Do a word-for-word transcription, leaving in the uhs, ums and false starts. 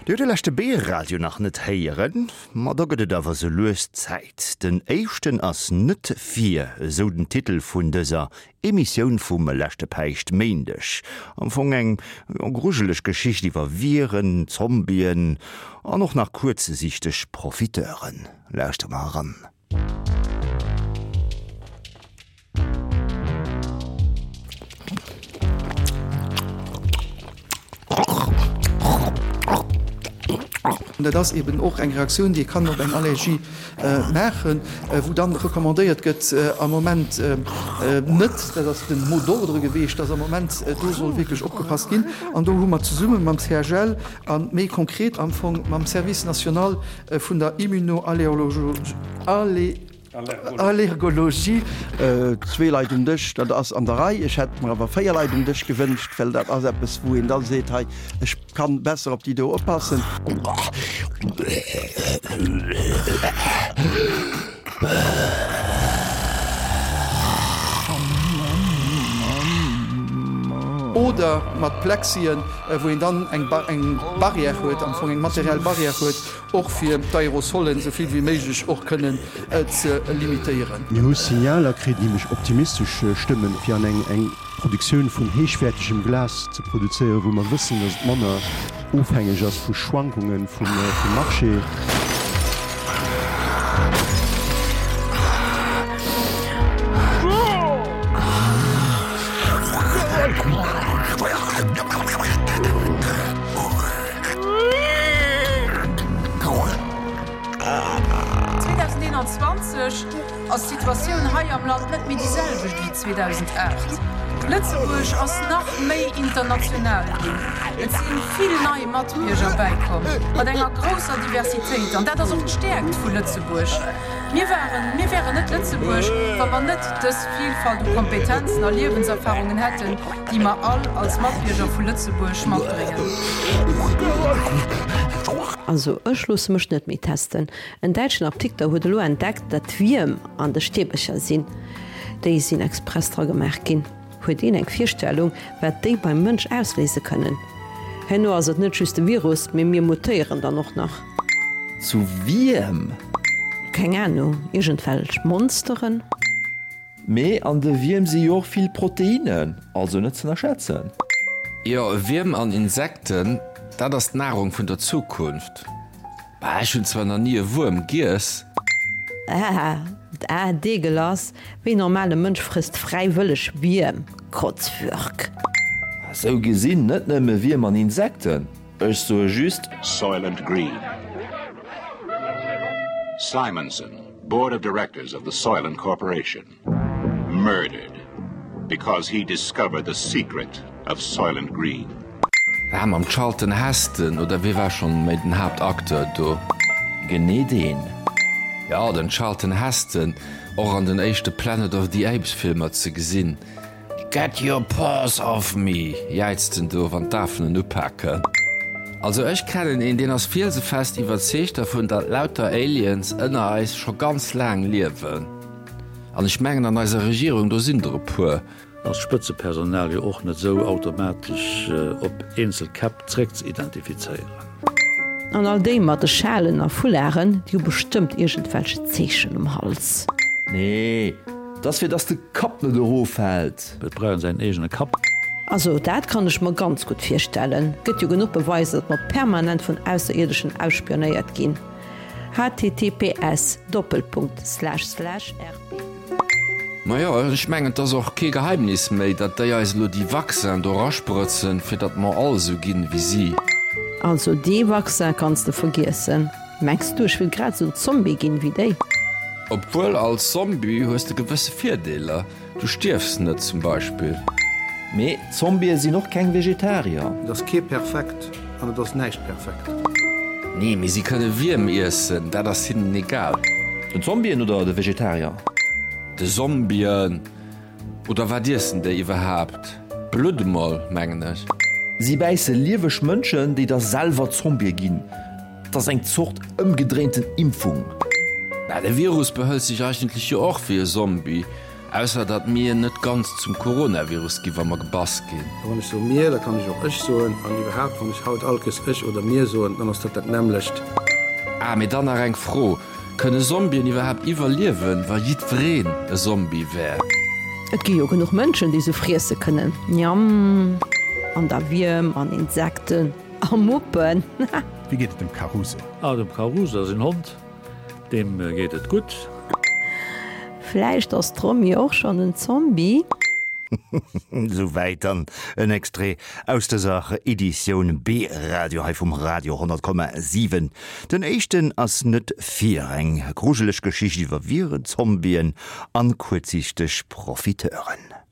Du de lachte B-Radio nach net heieren, ma da gët awer se loes Zäit. Den éichten ass net vier, so den Titel vun dëser Emissioun vum lächte Peicht méendech. Am vung eng grugelech Geschicht iwwer Viren, Zombien, an noch nach kurzesichtech Profiteuren. Lächte mal ran. Das eben auch eng Reaktion, die kann op eng Allergie äh, machen, äh, wo dann rekommandiert gëtt äh, am moment äh, äh, net den Modordre gewicht, dass am moment äh, do soll wirklich opgepasst gin. An do hummer zu summen mam Hergel an méi konkret anfang mam Service National äh, vun der Immunoallergologie. Allergologie äh, zwei Leitung dich, dat ass an der Reihe. Ich hätte mir aber vier Leitung dich gewünscht, weil dat as etwas, wo in dann seht, hey, ich kann besser auf die do oppassen. Oder mat Plexien, äh, wo en dann eng ba eng Barriere huet, am vu eng materiell Barriere huet, och fir d'Aerosolen soviel wie méigich och kënnen äh, ze äh, limitieren. Mi hu Signaler kredimech optimistische Stimmen fir an eng eng Produktionioun vun heechfertigem Glas ze produzéieren, wo man wissen, dats Manner ofhängig ass vu Schwankungen vum äh, Marché. Als Situationun hai am Land net mit dieselbe wie zweitausendacht. Lützeburg ass nach méi international gin. Et sinn viel neue Matbierger beikommen, mat enger grosser Diversitéit an dat ass auch stärkt vu Lützeburg. Mir wären mir wären net Lützeburg, wa man net dës Vielfalt und Kompetenzen a Lebenserfahrungen hätten, die ma all als Matbierger vu Lützeburg mat bringen. Also ëchlos mech net mit testen. En deitschen Artikel huet lo entdeckt, dat Wiem an der Stebecher sinn. Déi sinn expresstra gemerk gin. Huet en eng Virstellung, wat déi beim Mënsch auslese kënnen. Henno ass et net juste Virus mé mir mutéieren da noch nach. Zu Wiem? Keng Ahnung, irgendwelch Monsteren? Mei an de Wiem si joch viel Proteinen, also net ze erschätzen. Ja, Wiem an Insekten, da das Nahrung vun der Zukunft. Bei hun zwar noch nie Wurm gies. Ah, ah, degelass, wie normale Mënsch frisst freiwillig Wiem, Kotzwürk. So gesinn net nëmme Wiem an Insekten. Ech so just Soylent Green. Simonson, Board of Directors of the Soylent Corporation, murdered because he discovered the secret of Soylent Green. Wir haben am Charlton Heston oder wie war schon mit den Hauptakteur do? Genedin. Ja, den Charlton Heston, auch an den echte Planet of the Apes Filmer zu gesinn. Get your paws off me, jeizten du van Daphnen uppacken. Also ich kenne in den as viel so fest überzeugt davon, dat lauter Aliens ënner Eis schon ganz lang liewen. An ich mengen an eiser Regierung do sind pur. Als Spitzepersonal ja auch nicht so automatisch äh, op Inselkap zu identifizieren. An all dem mat de Schalen a Fulären, die bestimmt irgendwelche Zechen um Hals. Nee, das fir dats de Kap net de Hof hält. Wir brauchen sein egene Kap. Also dat kann ich mir ganz gut vorstellen. Gëtt jo genug Beweis, dat man permanent von außerirdischen ausspionéiert gin. H T T P S Doppelpunkt slash slash R P. Ma ja, ich mengen das auch ke Geheimnis méi, dat der ja lo die Wachsen do raspprotzen, fir dat man all so ginn wie sie. Also die Wachse kannst du vergessen. Merkst du, ich will grad so ein Zombie gehen wie dich. Obwohl als Zombie hast du gewisse Vorteile. Du stirbst nicht zum Beispiel. Me Zombie sind noch kein Vegetarier. Das geht perfekt, aber das nicht perfekt. Nee, aber sie können Würm essen, da das ihnen egal. Den Zombien oder der Vegetarier? De Zombien. Oder was essen die überhaupt? Blutmal, meine ich. Sie beißen liewech Mënschen, die der selber Zombie ginn. Das eng Zucht umgedrehten Impfung. Na, der Virus behält sich eigentlich ja auch wie ein Zombie. Ausser dat mir net ganz zum Coronavirus giwer mat gebas gin. Wann ich so mir, da kann ich auch ich so an überhaupt wann ich haut alkes ich oder mir so dann hast dat nämlichcht. Ah mit dann eng froh könne Zombien überhaupt evaluieren, war jiet wreen e Zombie wär. Et gi jo genug Mënschen die se friese kënnen. Jam an der Wiem, an Insekten, am Muppen. Wie geht es dem Karuse? Ah, dem Karuse ist ein Hund, dem äh, geht es gut. Vielleicht das Trommi auch schon ein Zombie. So weit dann en Extré aus der Sache Edition B Radio vom Radio hundert Komma sieben. Den echten ass net vier eng gruselech Geschichte iwwer Viren, Zombien an kurzsichtig Profiteuren.